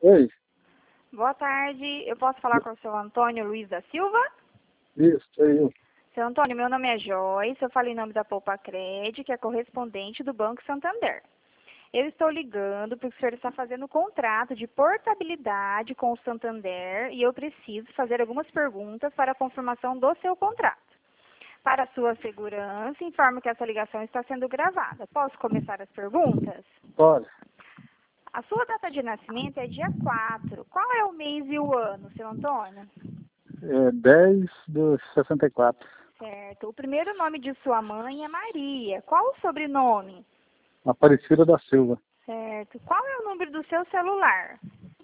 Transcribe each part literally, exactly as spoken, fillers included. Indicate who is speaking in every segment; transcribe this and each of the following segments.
Speaker 1: Oi,
Speaker 2: Boa tarde, eu posso falar com o seu Antônio Luiz da Silva?
Speaker 1: isso, sou eu.
Speaker 2: Seu Antônio, meu nome é Joyce, eu falo em nome da Poupa Cred, que é correspondente do Banco Santander. Eu estou ligando porque o senhor está fazendo um contrato de portabilidade com o Santander e eu preciso fazer algumas perguntas para a confirmação do seu contrato. Para sua segurança, informo que essa ligação está sendo gravada. Posso começar as perguntas?
Speaker 1: Pode.
Speaker 2: A sua data de nascimento é dia quatro. Qual é o mês e o ano, seu Antônio?
Speaker 1: É dez do sessenta e quatro.
Speaker 2: Certo. O primeiro nome de sua mãe é Maria. Qual o sobrenome?
Speaker 1: Aparecida da Silva.
Speaker 2: Certo. Qual é o número do seu celular?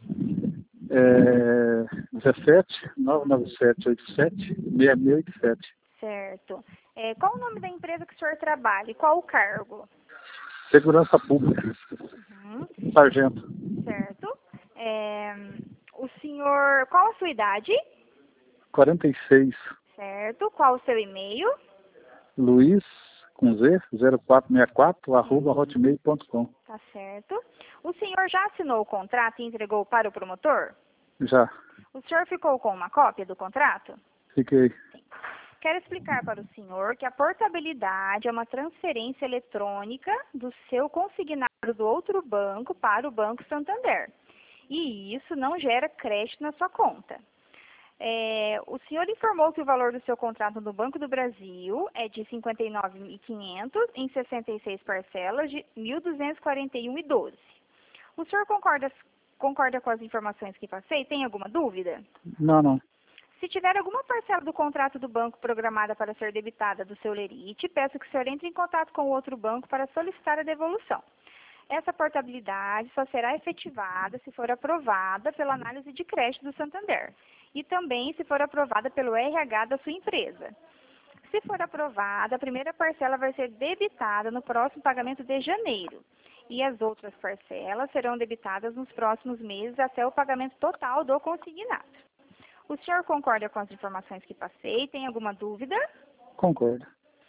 Speaker 1: É dezessete, nove nove sete oito sete, seis seis oito sete.
Speaker 2: Certo. É, qual o nome da empresa que o senhor trabalha e qual o cargo?
Speaker 1: Segurança Pública.
Speaker 2: Uhum.
Speaker 1: Sargento.
Speaker 2: Certo. É, o senhor... Qual a sua idade?
Speaker 1: quarenta e seis.
Speaker 2: Certo. Qual o seu e-mail?
Speaker 1: Luiz, com Z, zero quatro seis quatro, arroba hotmail ponto com.
Speaker 2: Tá certo. O senhor já assinou o contrato e entregou para o promotor?
Speaker 1: Já.
Speaker 2: O senhor ficou com uma cópia do contrato?
Speaker 1: Fiquei.
Speaker 2: Quero explicar para o senhor que a portabilidade é uma transferência eletrônica do seu consignado do outro banco para o Banco Santander. E isso não gera crédito na sua conta. É, o senhor informou que o valor do seu contrato no Banco do Brasil é de cinquenta e nove mil e quinhentos em sessenta e seis parcelas de mil duzentos e quarenta e um reais e doze centavos. O senhor concorda, concorda com as informações que passei? Tem alguma dúvida?
Speaker 1: Não, não.
Speaker 2: Se tiver alguma parcela do contrato do banco programada para ser debitada do seu lerite, peço que o senhor entre em contato com o outro banco para solicitar a devolução. Essa portabilidade só será efetivada se for aprovada pela análise de crédito do Santander e também se for aprovada pelo R H da sua empresa. Se for aprovada, a primeira parcela vai ser debitada no próximo pagamento de janeiro e as outras parcelas serão debitadas nos próximos meses até o pagamento total do consignado. O senhor concorda com as informações que passei? Tem alguma dúvida?
Speaker 1: Concordo.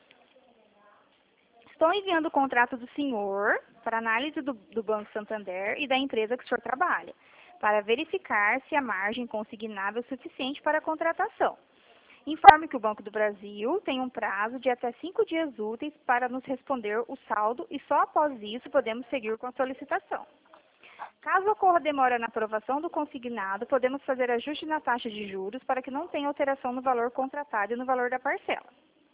Speaker 2: Estou enviando o contrato do senhor para análise do, do Banco Santander e da empresa que o senhor trabalha, para verificar se a margem consignável é suficiente para a contratação. Informe que o Banco do Brasil tem um prazo de até cinco dias úteis para nos responder o saldo e só após isso podemos seguir com a solicitação. Caso ocorra demora na aprovação do consignado, podemos fazer ajuste na taxa de juros para que não tenha alteração no valor contratado e no valor da parcela.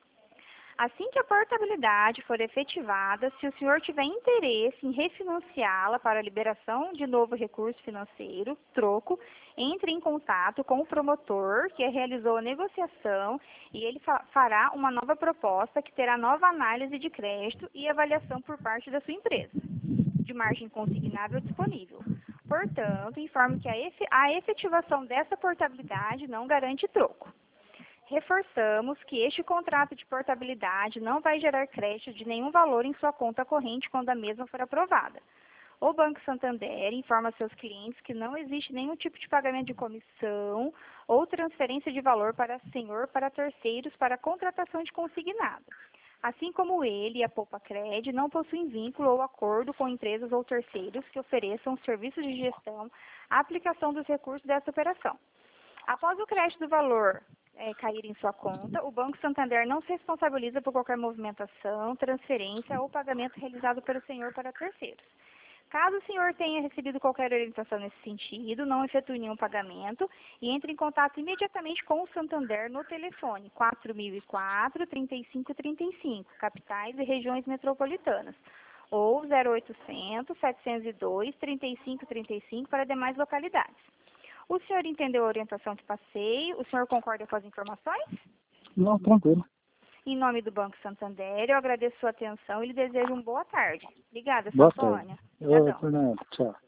Speaker 2: Assim que a portabilidade for efetivada, se o senhor tiver interesse em refinanciá-la para a liberação de novo recurso financeiro, troco, entre em contato com o promotor que realizou a negociação e ele fará uma nova proposta que terá nova análise de crédito e avaliação por parte da sua empresa, de margem consignável disponível. Portanto, informo que a efetivação dessa portabilidade não garante troco. Reforçamos que este contrato de portabilidade não vai gerar crédito de nenhum valor em sua conta corrente quando a mesma for aprovada. O Banco Santander informa seus clientes que não existe nenhum tipo de pagamento de comissão ou transferência de valor para senhor para terceiros para a contratação de consignado. Assim como ele e a Poupa Cred não possuem vínculo ou acordo com empresas ou terceiros que ofereçam serviços de gestão à aplicação dos recursos dessa operação. Após o crédito do valor é, cair em sua conta, o Banco Santander não se responsabiliza por qualquer movimentação, transferência ou pagamento realizado pelo senhor para terceiros. Caso o senhor tenha recebido qualquer orientação nesse sentido, não efetue nenhum pagamento e entre em contato imediatamente com o Santander no telefone quatro mil e quatro, trinta e cinco trinta e cinco, capitais e regiões metropolitanas, ou zero oitocentos, setecentos e dois, trinta e cinco trinta e cinco para demais localidades. O senhor entendeu a orientação que passei? O senhor concorda com as informações?
Speaker 1: Não, tranquilo.
Speaker 2: Em nome do Banco Santander, eu agradeço a sua atenção e lhe desejo uma boa tarde. Obrigada, seu
Speaker 1: Boa
Speaker 2: Antônio.
Speaker 1: tarde. Oi,
Speaker 2: Obrigadão.
Speaker 1: Fernando. Tchau.